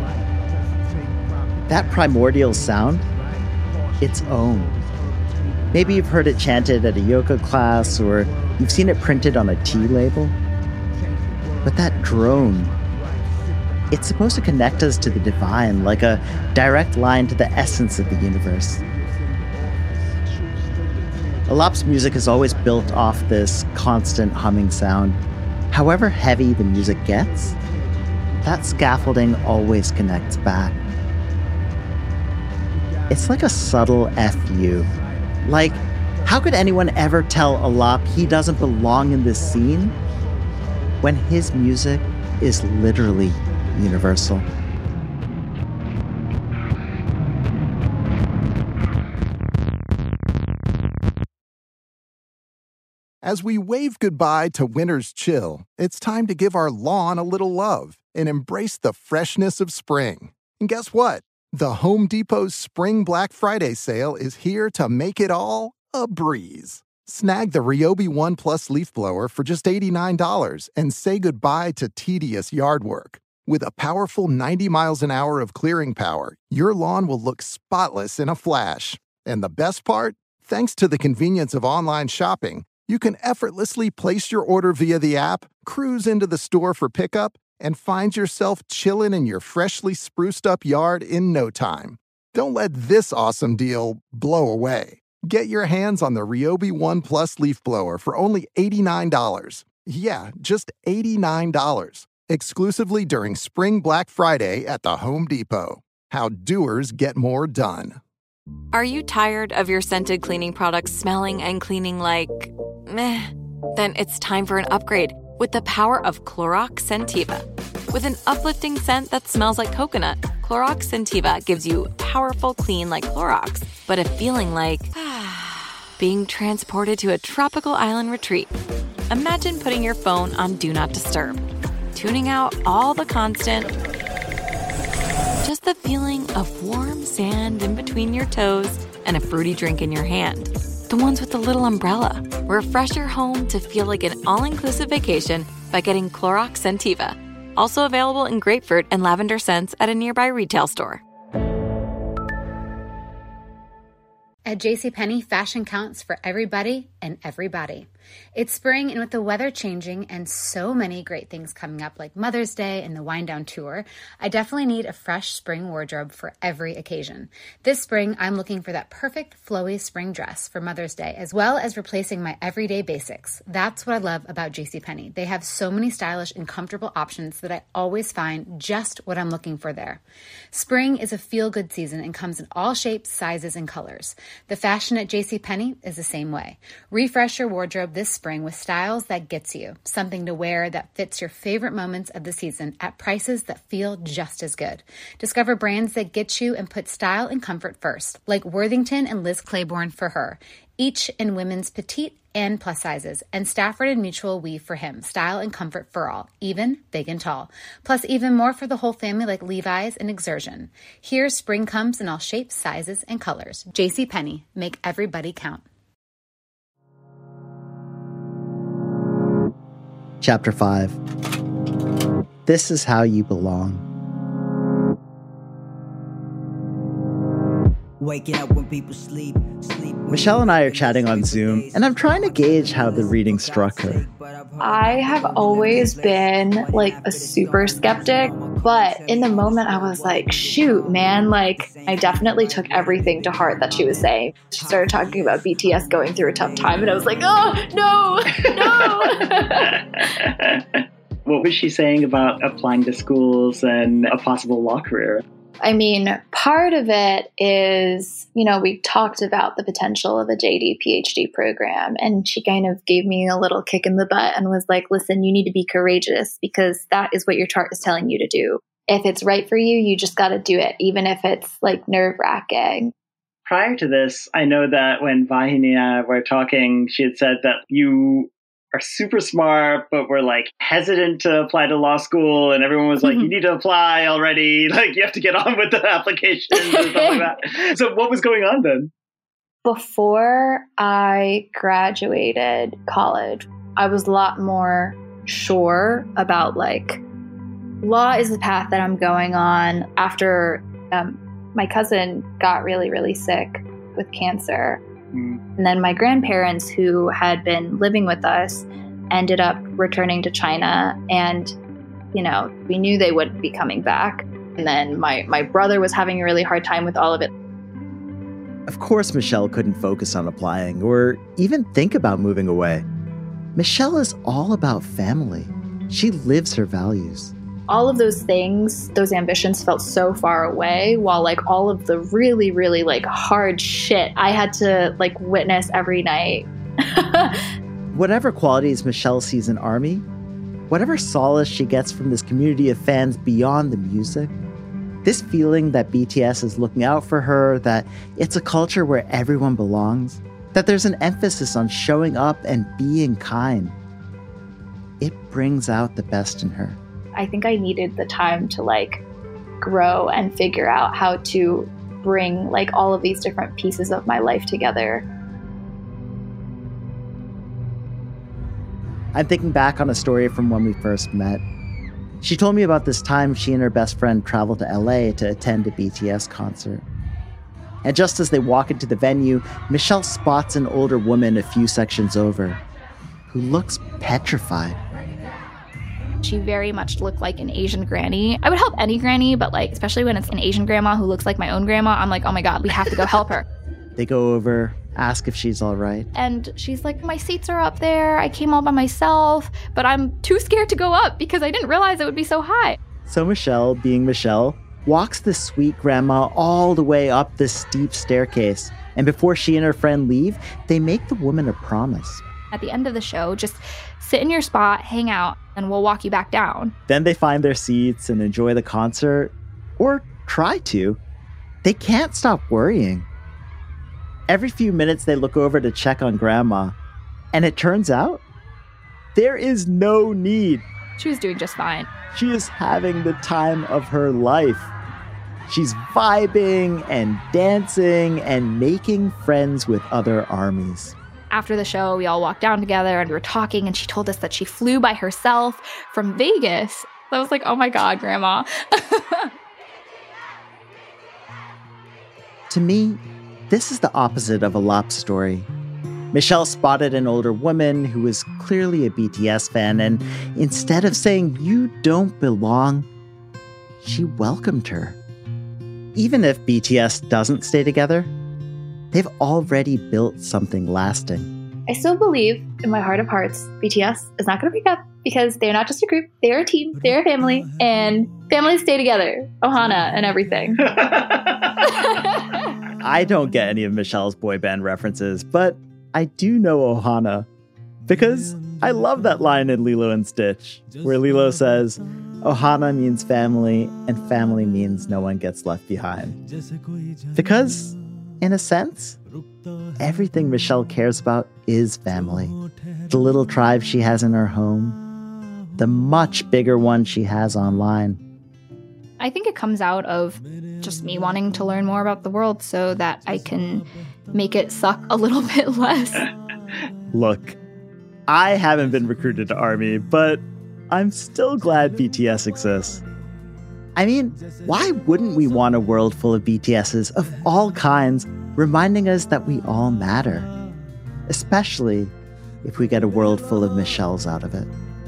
That primordial sound, its own. Maybe you've heard it chanted at a yoga class or you've seen it printed on a tea label. But that drone, it's supposed to connect us to the divine, like a direct line to the essence of the universe. Alap's music is always built off this constant humming sound. However heavy the music gets, that scaffolding always connects back. It's like a subtle F U. Like, how could anyone ever tell Alap he doesn't belong in this scene when his music is literally universal? As we wave goodbye to winter's chill, it's time to give our lawn a little love and embrace the freshness of spring. And guess what? The Home Depot's Spring Black Friday sale is here to make it all a breeze. Snag the Ryobi One Plus leaf blower for just eighty-nine dollars and say goodbye to tedious yard work. With a powerful ninety miles an hour of clearing power, your lawn will look spotless in a flash. And the best part? Thanks to the convenience of online shopping, you can effortlessly place your order via the app, cruise into the store for pickup, and find yourself chilling in your freshly spruced up yard in no time. Don't let this awesome deal blow away. Get your hands on the Ryobi One Plus leaf blower for only eighty-nine dollars. Yeah, just eighty-nine dollars. Exclusively during Spring Black Friday at the Home Depot. How doers get more done. Are you tired of your scented cleaning products smelling and cleaning like meh? Then it's time for an upgrade with the power of Clorox Scentiva. With an uplifting scent that smells like coconut, Clorox Scentiva gives you powerful clean like Clorox, but a feeling like being transported to a tropical island retreat. Imagine putting your phone on Do Not Disturb, tuning out all the constant, just the feeling of warm sand in between your toes and a fruity drink in your hand. The ones with the little umbrella. Refresh your home to feel like an all-inclusive vacation by getting Clorox Scentiva. Also available in grapefruit and lavender scents at a nearby retail store. At JCPenney, fashion counts for everybody and everybody. It's spring, and with the weather changing and so many great things coming up like Mother's Day and the Wind Down Tour, I definitely need a fresh spring wardrobe for every occasion. This spring, I'm looking for that perfect flowy spring dress for Mother's Day, as well as replacing my everyday basics. That's what I love about JCPenney. They have so many stylish and comfortable options that I always find just what I'm looking for there. Spring is a feel-good season and comes in all shapes, sizes, and colors. The fashion at JCPenney is the same way. Refresh your wardrobe this spring with styles that gets you, something to wear that fits your favorite moments of the season at prices that feel just as good. Discover brands that get you and put style and comfort first, like Worthington and Liz Claiborne for her, each in women's petite and plus sizes, and Stafford and Mutual weave for him, style and comfort for all, even big and tall. Plus even more for the whole family like Levi's and Exertion. Here, spring comes in all shapes, sizes, and colors. JCPenney, make everybody count. Chapter five. This is how you belong. Waking up when people sleep, sleep. Michelle and I are chatting on Zoom, and I'm trying to gauge how the reading struck her. I have always been like a super skeptic, but in the moment I was like, shoot, man, like I definitely took everything to heart that she was saying. She started talking about B T S going through a tough time, and I was like, oh, no, no. What was she saying about applying to schools and a possible law career? I mean, part of it is, you know, we talked about the potential of a J D PhD program, and she kind of gave me a little kick in the butt and was like, listen, you need to be courageous because that is what your chart is telling you to do. If it's right for you, you just got to do it, even if it's like nerve wracking. Prior to this, I know that when Vahini and I were talking, she had said that you are super smart, but were like hesitant to apply to law school. And everyone was like, you need to apply already. Like you have to get on with the applications and stuff like that. So what was going on then? Before I graduated college, I was a lot more sure about like law is the path that I'm going on. After um, my cousin got really, really sick with cancer. And then my grandparents, who had been living with us, ended up returning to China. And, you know, we knew they wouldn't be coming back. And then my, my brother was having a really hard time with all of it. Of course, Michelle couldn't focus on applying or even think about moving away. Michelle is all about family. She lives her values. All of those things, those ambitions felt so far away, while like all of the really, really like hard shit I had to like witness every night. Whatever qualities Michelle sees in ARMY, whatever solace she gets from this community of fans beyond the music, this feeling that B T S is looking out for her, that it's a culture where everyone belongs, that there's an emphasis on showing up and being kind, it brings out the best in her. I think I needed the time to like grow and figure out how to bring like all of these different pieces of my life together. I'm thinking back on a story from when we first met. She told me about this time she and her best friend traveled to L A to attend a B T S concert. And just as they walk into the venue, Michelle spots an older woman a few sections over who looks petrified. She very much looked like an Asian granny. I would help any granny, but like, especially when it's an Asian grandma who looks like my own grandma, I'm like, oh my God, we have to go help her. They go over, ask if she's all right. And she's like, my seats are up there. I came all by myself, but I'm too scared to go up because I didn't realize it would be so high. So Michelle, being Michelle, walks the sweet grandma all the way up this steep staircase. And before she and her friend leave, they make the woman a promise. At the end of the show, just sit in your spot, hang out, and we'll walk you back down. Then they find their seats and enjoy the concert, or try to. They can't stop worrying. Every few minutes they look over to check on Grandma, and it turns out there is no need. She was doing just fine. She is having the time of her life. She's vibing and dancing and making friends with other armies. After the show, we all walked down together and we were talking, and she told us that she flew by herself from Vegas. I was like, oh my God, Grandma. To me, this is the opposite of a lop story. Michelle spotted an older woman who was clearly a B T S fan, and instead of saying, you don't belong, she welcomed her. Even if B T S doesn't stay together, they've already built something lasting. I still believe in my heart of hearts, B T S is not going to break up because they're not just a group, they're a team, they're a family, and families stay together. Ohana and everything. I don't get any of Michelle's boy band references, but I do know Ohana. Because I love that line in Lilo and Stitch, where Lilo says, Ohana means family, and family means no one gets left behind. Because, in a sense, everything Michelle cares about is family. The little tribe she has in her home, the much bigger one she has online. I think it comes out of just me wanting to learn more about the world so that I can make it suck a little bit less. Look, I haven't been recruited to ARMY, but I'm still glad B T S exists. I mean, why wouldn't we want a world full of B T S's of all kinds, reminding us that we all matter? Especially if we get a world full of Michelles out of it.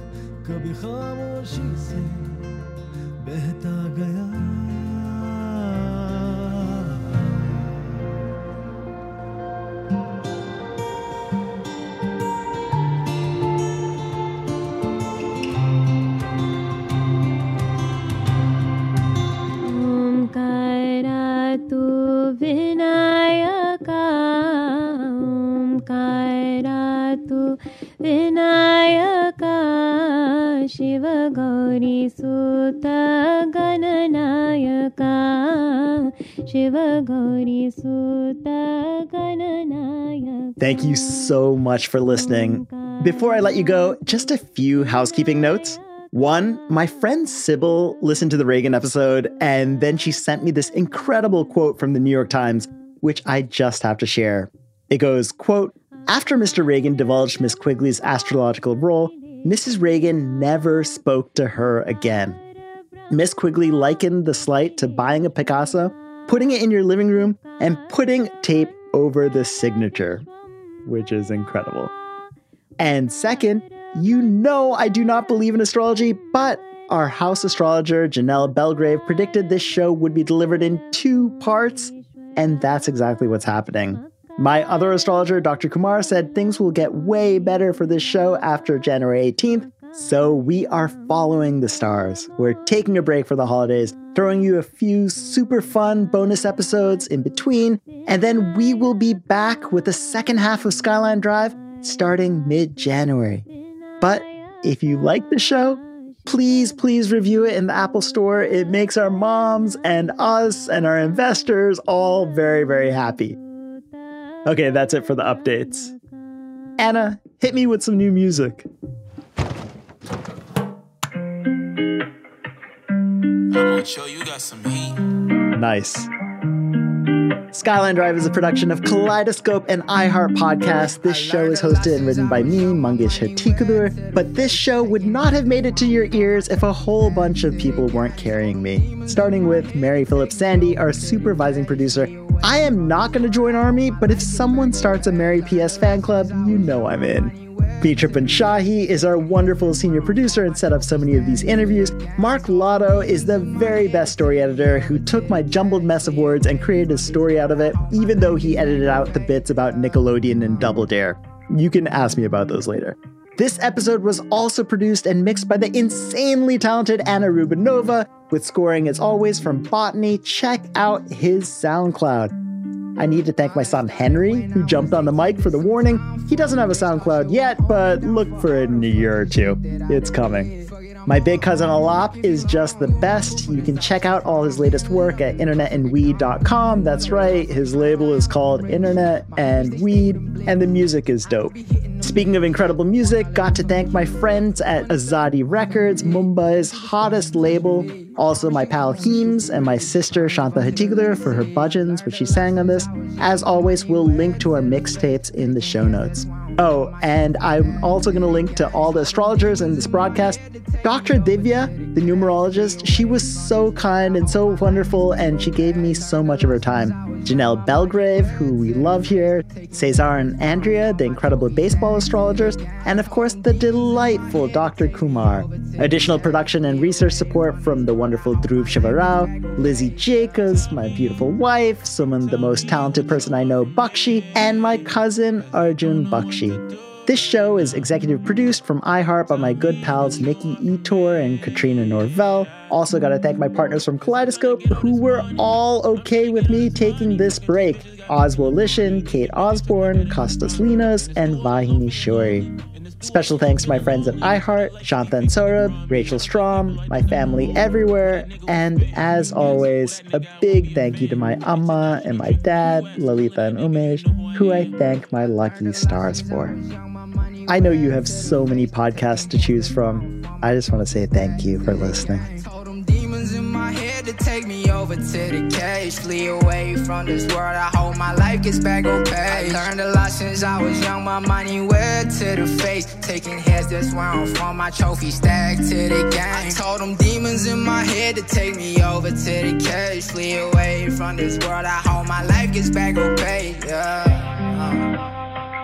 Vinayaka Shiva Gauri Suta Gananayaka Shiva Gauri Suta Gananayaka. Thank you so much for listening. Before I let you go, just a few housekeeping notes. One, my friend Sybil listened to the Reagan episode, and then she sent me this incredible quote from the New York Times, which I just have to share. It goes, quote, after Mister Reagan divulged Miss Quigley's astrological role, Missus Reagan never spoke to her again. Miss Quigley likened the slight to buying a Picasso, putting it in your living room, and putting tape over the signature, which is incredible. And second, you know I do not believe in astrology, but our house astrologer, Janelle Belgrave, predicted this show would be delivered in two parts, and that's exactly what's happening. My other astrologer, Doctor Kumar, said things will get way better for this show after January eighteenth, so we are following the stars. We're taking a break for the holidays, throwing you a few super fun bonus episodes in between, and then we will be back with the second half of Skyline Drive starting mid-January. But if you like the show, please, please review it in the Apple Store. It makes our moms and us and our investors all very, very happy. Okay, that's it for the updates. Anna, hit me with some new music. I'm gonna show you got some heat. Nice. Skyline Drive is a production of Kaleidoscope and iHeart Podcast. This show is hosted and written by me, Mangesh Hattikudur. But this show would not have made it to your ears if a whole bunch of people weren't carrying me. Starting with Mary Phillips Sandy, our supervising producer. I am not going to join ARMY, but if someone starts a Mary P S fan club, you know I'm in. Beetrip and Shahi is our wonderful senior producer and set up so many of these interviews. Mark Lotto is the very best story editor who took my jumbled mess of words and created a story out of it, even though he edited out the bits about Nickelodeon and Double Dare. You can ask me about those later. This episode was also produced and mixed by the insanely talented Anna Rubinova, with scoring as always from Botany. Check out his SoundCloud. I need to thank my son Henry, who jumped on the mic for the warning. He doesn't have a SoundCloud yet, but look for it in a year or two. It's coming. My big cousin Alap is just the best. You can check out all his latest work at internet and weed dot com. That's right, his label is called Internet and Weed, and the music is dope. Speaking of incredible music, got to thank my friends at Azadi Records, Mumbai's hottest label. Also my pal Heems and my sister Shanta Hattikudur for her bhajans, which she sang on this. As always, we'll link to our mixtapes in the show notes. Oh, and I'm also going to link to all the astrologers in this broadcast. Doctor Divya, the numerologist, she was so kind and so wonderful, and she gave me so much of her time. Janelle Belgrave, who we love here, Cesar and Andrea, the incredible baseball astrologers, and of course the delightful Doctor Kumar. Additional production and research support from the wonderful Dhruv Shivarao, Lizzie Jacobs, my beautiful wife, someone the most talented person I know, Bakshi, and my cousin Arjun Bakshi. This show is executive produced from iHeart by my good pals Nikki Etor and Katrina Norvell. Also got to thank my partners from Kaleidoscope, who were all okay with me taking this break. Oswald Lishan, Kate Osborne, Kostas Linos, and Vahini Shori. Special thanks to my friends at iHeart, Shantha and Saurabh, Rachel Strom, my family everywhere, and as always, a big thank you to my amma and my dad, Lalita and Umesh, who I thank my lucky stars for. I know you have so many podcasts to choose from. I just want to say thank you for listening. Demons in my head to take me over to the cage. Flee away from this world. I hope my life gets back on page. I learned a lot since I was young. My money went to the face. Taking heads, that's where I'm from. My trophy stacked to the game. I told them demons in my head to take me over to the cage. Flee away from this world. I hope my life gets back on page. Yeah. Uh.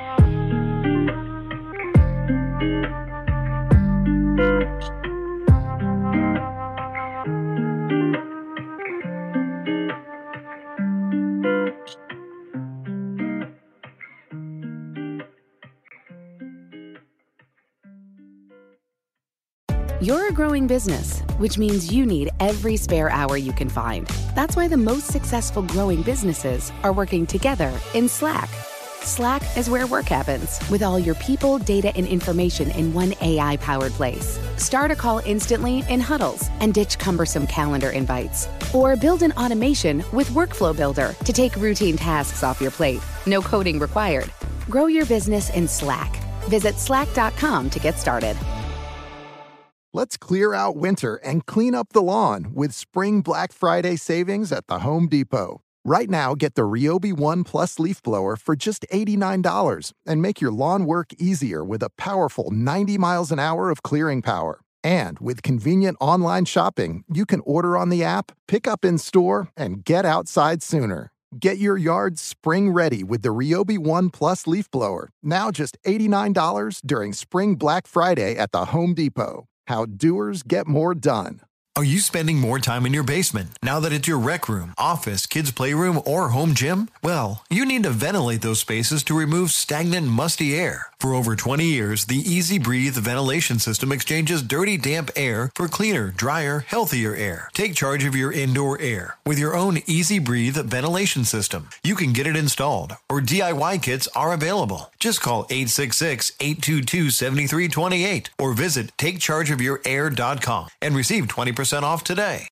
You're a growing business, which means you need every spare hour you can find. That's why the most successful growing businesses are working together in Slack. Slack is where work happens, with all your people, data, and information in one A I-powered place. Start a call instantly in huddles and ditch cumbersome calendar invites. Or build an automation with Workflow Builder to take routine tasks off your plate. No coding required. Grow your business in Slack. Visit slack dot com to get started. Let's clear out winter and clean up the lawn with Spring Black Friday savings at the Home Depot. Right now, get the Ryobi One Plus leaf blower for just eighty-nine dollars and make your lawn work easier with a powerful ninety miles an hour of clearing power. And with convenient online shopping, you can order on the app, pick up in store, and get outside sooner. Get your yard spring ready with the Ryobi One Plus leaf blower, now just eighty-nine dollars during Spring Black Friday at the Home Depot. How doers get more done. Are you spending more time in your basement now that it's your rec room, office, kids' playroom, or home gym? Well, you need to ventilate those spaces to remove stagnant, musty air. For over twenty years, the Easy Breathe ventilation system exchanges dirty, damp air for cleaner, drier, healthier air. Take charge of your indoor air with your own Easy Breathe ventilation system. You can get it installed, or D I Y kits are available. Just call eight six six, eight two two, seven three two eight or visit take charge of your air dot com and receive twenty percent off today.